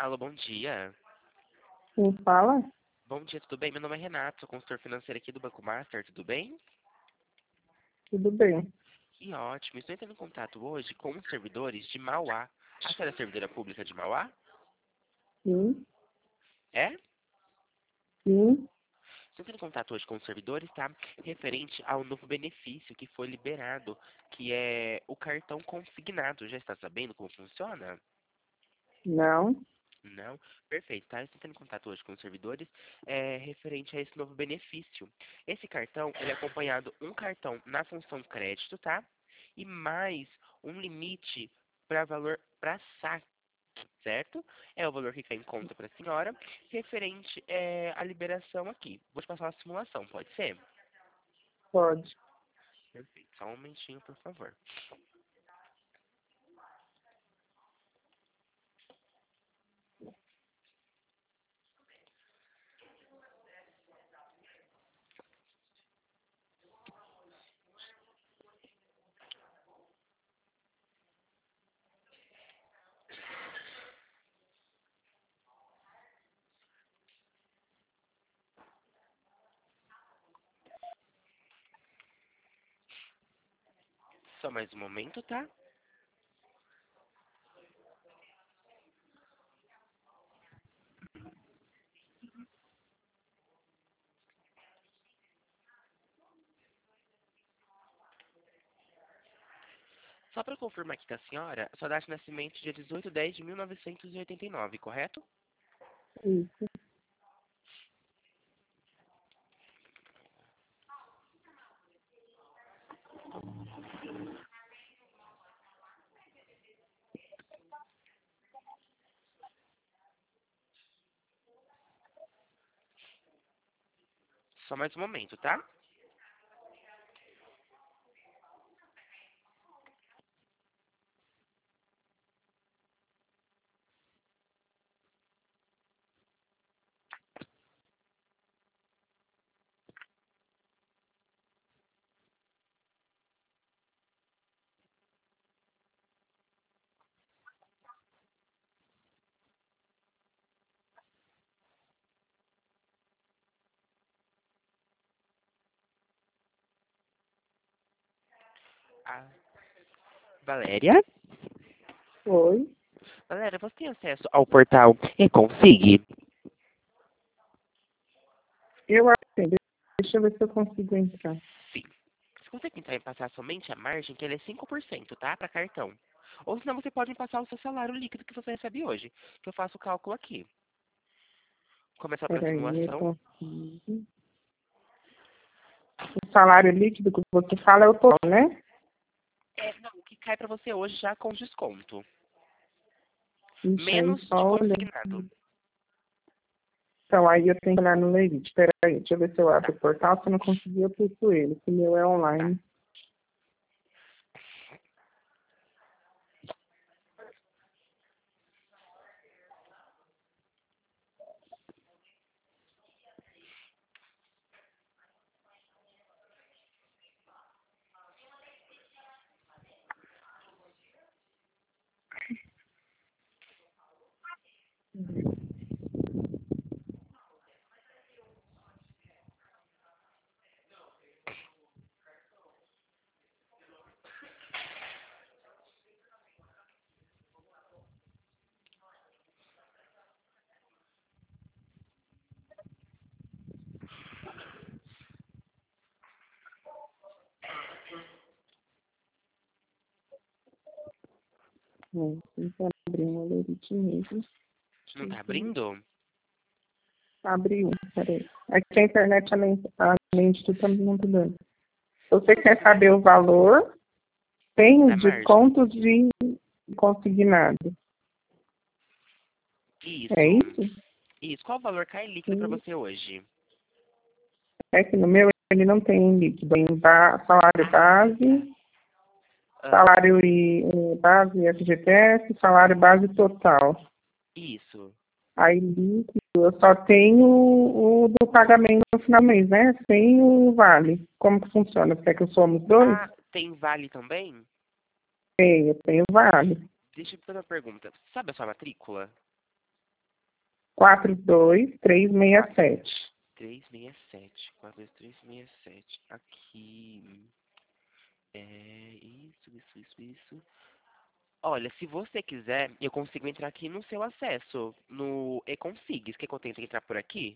Alô, bom dia. Quem fala? Bom dia, tudo bem? Meu nome é Renato, sou consultor financeiro aqui do Banco Master, tudo bem? Tudo bem. Que ótimo. Estou entrando em contato hoje com os servidores de Mauá. A senhora é servidora pública de Mauá? Sim, É? sim. Estou entrando em contato hoje com os servidores, tá? Referente ao novo benefício que foi liberado, que é o cartão consignado. Já está sabendo como funciona? Não. Não? Perfeito, tá? Estou entrando em contato hoje com os servidores referente a esse novo benefício. Esse cartão, ele é acompanhado um cartão na função crédito, tá? E mais um limite para valor para saque, certo? É o valor que cai em conta para a senhora, referente à liberação aqui. Vou te passar uma simulação, pode ser? Pode. Perfeito, só um momentinho, por favor. Só mais um momento, tá? Só para confirmar aqui com a senhora, a sua data de nascimento é dia 18/10/1989, correto? Isso. Só mais um momento, tá? Ah, Valéria? Oi. Valéria, você tem acesso ao portal Reconsig? Eu atendo. Deixa eu ver se eu consigo entrar. Sim. Se você tentar passar somente a margem, que ele é 5%, tá? Para cartão. Ou senão você pode passar o seu salário líquido que você recebe hoje, que eu faço o cálculo aqui. Começar para a Peraí, eu simulação. consigo. O salário líquido que você fala é o total, né? Não, o que cai para você hoje já com desconto. Ixi, aí Menos de só olha. consignado. Então, aí eu tenho que olhar no Levite. Peraí, deixa eu ver se eu abro o portal. Se eu não conseguir, eu puxo ele. Se o meu é Tá. online. Tem que abrir no Levite mesmo. Não tá abrindo? Abriu, peraí. Aqui a internet, além de tudo, tá muito dando. Você quer saber o valor? Tem Da os margem. descontos de consignado. É Isso. isso? Isso. Qual o valor cai líquido para Sim. você hoje? É que no meu ele não tem líquido. Tem salário Tá. base, Ah, salário base FGTS, salário base total. isso. Aí líquido, eu só tenho o do pagamento no final do mês, né? Sem o vale. Como que funciona? Você quer que eu soma os dois? Ah, tem vale também? Tenho, eu tenho vale. Deixa eu fazer uma pergunta. Sabe a sua matrícula? 42367. 367. 42367. Aqui. Isso. Olha, se você quiser, eu consigo entrar aqui no seu acesso, no Econsigs. Quer que eu tente entrar por aqui?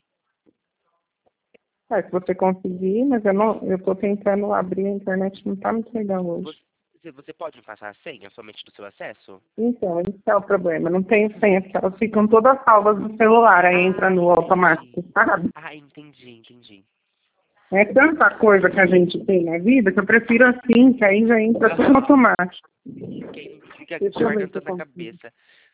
Se você conseguir, mas eu tô tentando abrir a internet, não tá muito legal hoje. Você pode me passar a senha somente do seu acesso? Então, esse é o problema. Não tenho senha, porque elas ficam todas salvas no celular, aí entra no automático, sabe? Entendi. É tanta coisa que a gente tem na vida que eu prefiro assim, que aí já entra tudo no automático. Que aí não fica Deixa eu ver guardando se eu tanto na consigo cabeça.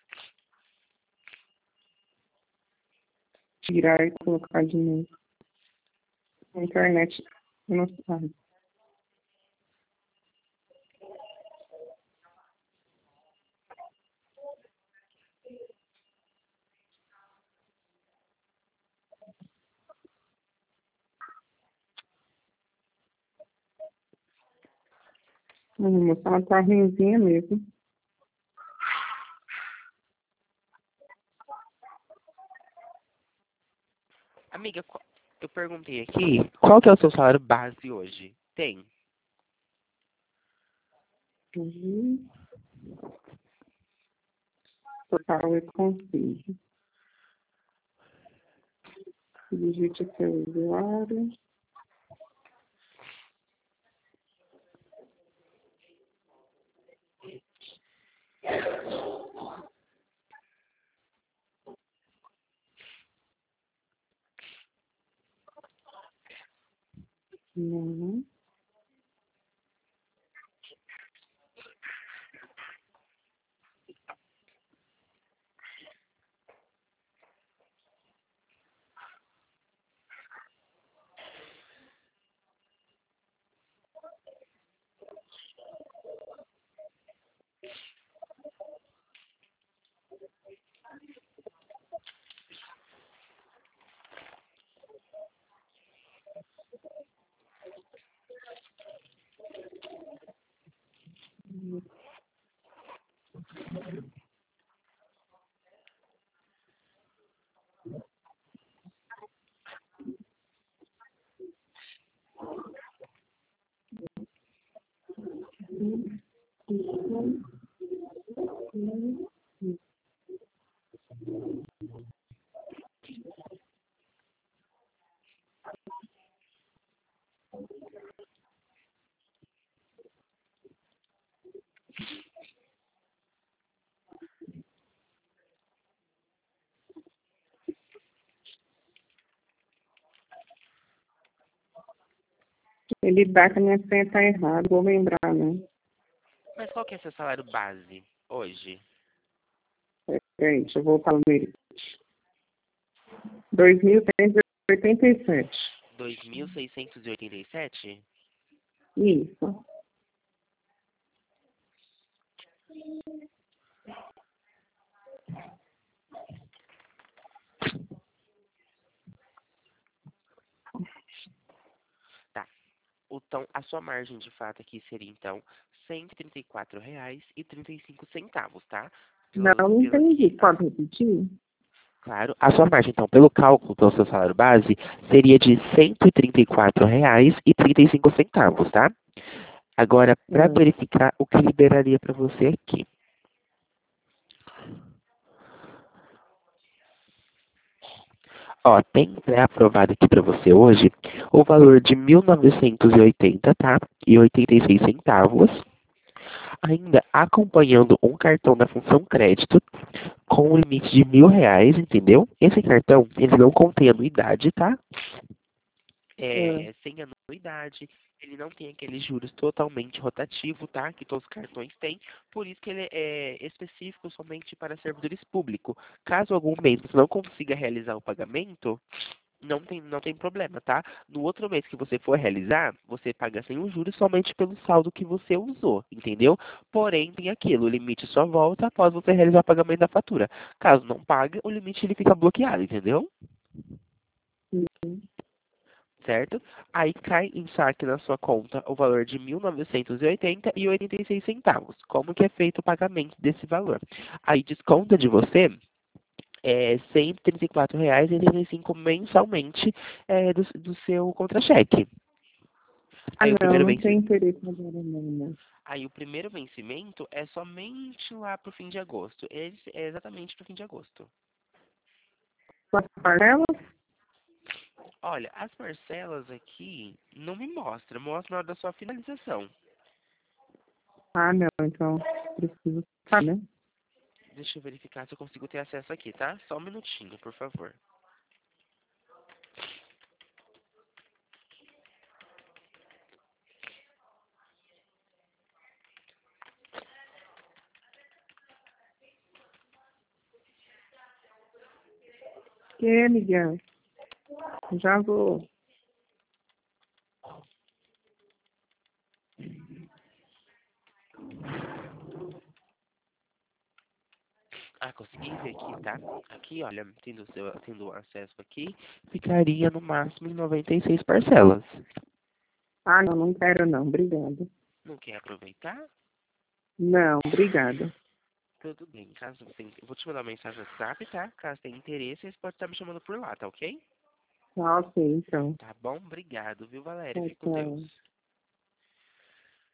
tirar e colocar de novo. A internet não sabe. Moça, ela tá ruimzinha mesmo. Amiga, eu perguntei aqui, qual que é o seu salário base hoje? Tem? Total eu consigo. Digite seu usuário. Não. Ele dá que a minha senha tá errada, vou lembrar, né? Mas qual que é seu salário base hoje? Peraí, deixa eu voltar no dele. 2.187. 2.687? Isso. Tá. Então, a sua margem de fato aqui seria, então, R$ 134,35, tá? Não, não Pelo entendi. que, Pode repetir? claro, a sua margem, então, pelo cálculo do seu salário base, seria de R$ 134,35, tá? Agora, para É. verificar o que liberaria para você aqui. Ó, tem pré-aprovado aqui para você hoje o valor de 1.980, tá? E 86 centavos. Ainda acompanhando um cartão da função crédito com um limite de R$ 1.000, entendeu? Esse cartão, ele não contém anuidade, tá? É. Sem anuidade, ele não tem aqueles juros totalmente rotativo, tá? Que todos os cartões têm, por isso que ele é específico somente para servidores públicos. Caso algum mês você não consiga realizar o pagamento, não tem problema, tá? No outro mês que você for realizar, você paga sem os juros somente pelo saldo que você usou, entendeu? Porém, tem aquilo, o limite só volta após você realizar o pagamento da fatura. Caso não pague, o limite ele fica bloqueado, entendeu? Certo? Aí cai em saque na sua conta o valor de 1.980,86 centavos. Como que é feito o pagamento desse valor? Aí desconta de você é R$ 134,85 mensalmente do seu contra-cheque. Ah, Aí o não, primeiro não tem vencimento. interesse agora não, né? Aí o primeiro vencimento é somente lá pro fim de agosto. Esse é exatamente pro fim de agosto. As parcelas? Olha, as parcelas aqui não me mostra na hora da sua finalização. Ah, não, então preciso saber, né? Deixa eu verificar se eu consigo ter acesso aqui, tá? Só um minutinho, por favor. Que, Miguel? Já vou. Ah, consegui ver aqui, tá? Aqui, olha, tendo acesso aqui, ficaria no máximo em 96 parcelas. Ah, não, não quero não, obrigada. Não quer aproveitar? Não, obrigada. Tudo bem. Caso você... Eu vou te mandar uma mensagem no WhatsApp, tá? Caso tenha interesse, você pode estar me chamando por lá, tá ok? Tá, ok, então. Tá bom? Obrigado, viu, Valéria? Tchau, Fique com tchau. Deus.